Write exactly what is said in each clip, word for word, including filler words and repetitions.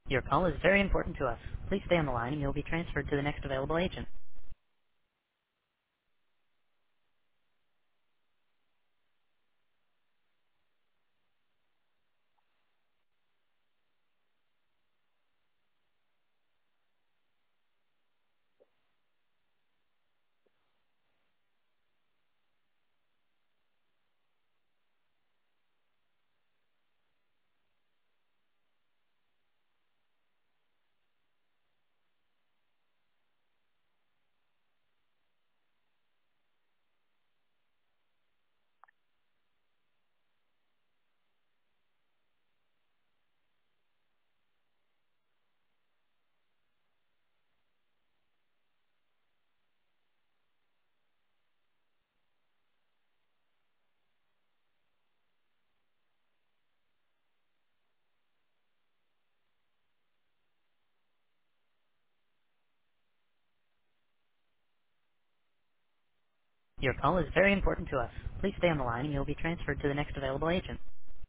Your call is very important to us. Please stay on the line and you'll be transferred to the next available agent. Your call is very important to us. Please stay on the line and you'll be transferred to the next available agent.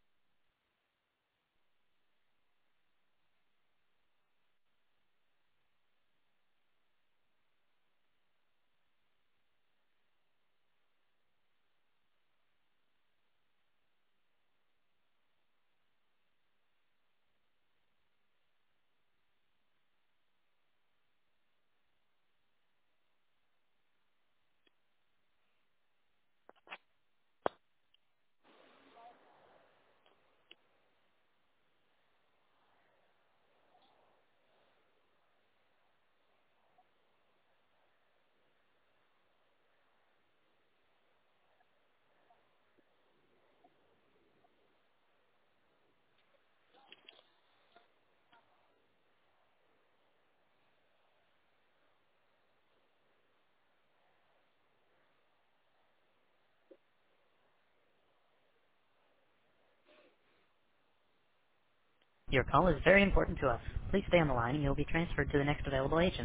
Your call is very important to us. Please stay on the line and you'll be transferred to the next available agent.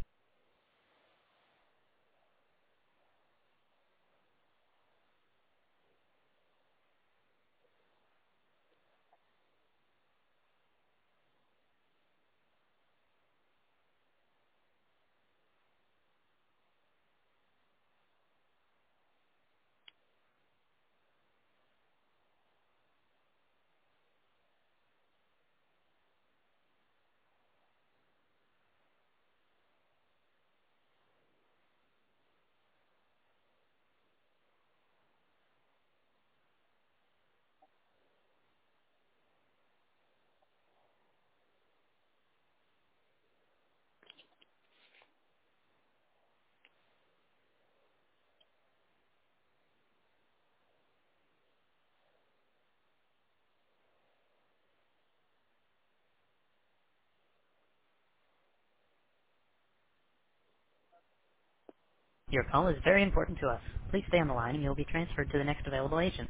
Your call is very important to us. Please stay on the line and you'll be transferred to the next available agent.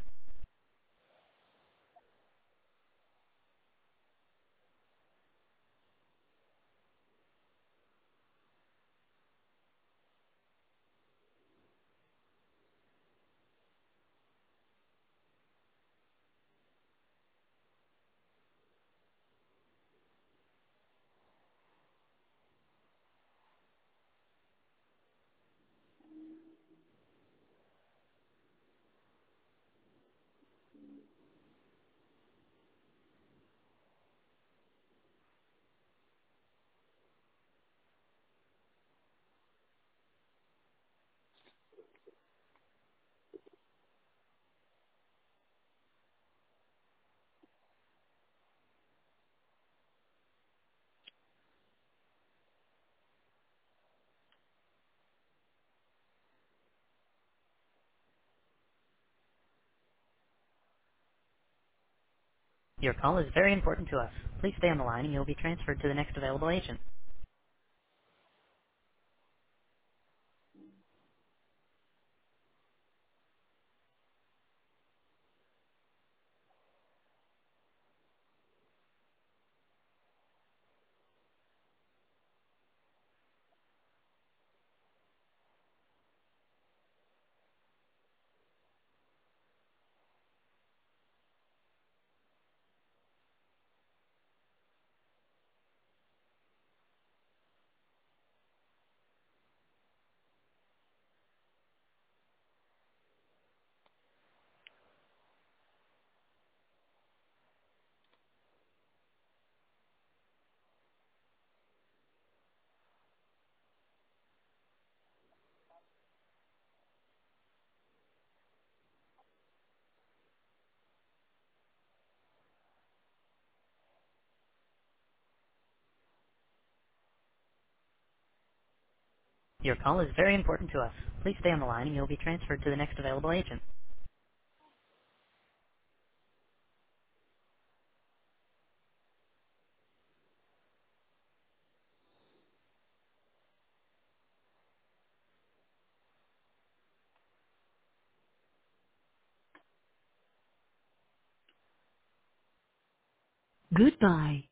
Your call is very important to us. Please stay on the line and you'll be transferred to the next available agent. Your call is very important to us. Please stay on the line and you'll be transferred to the next available agent. Goodbye.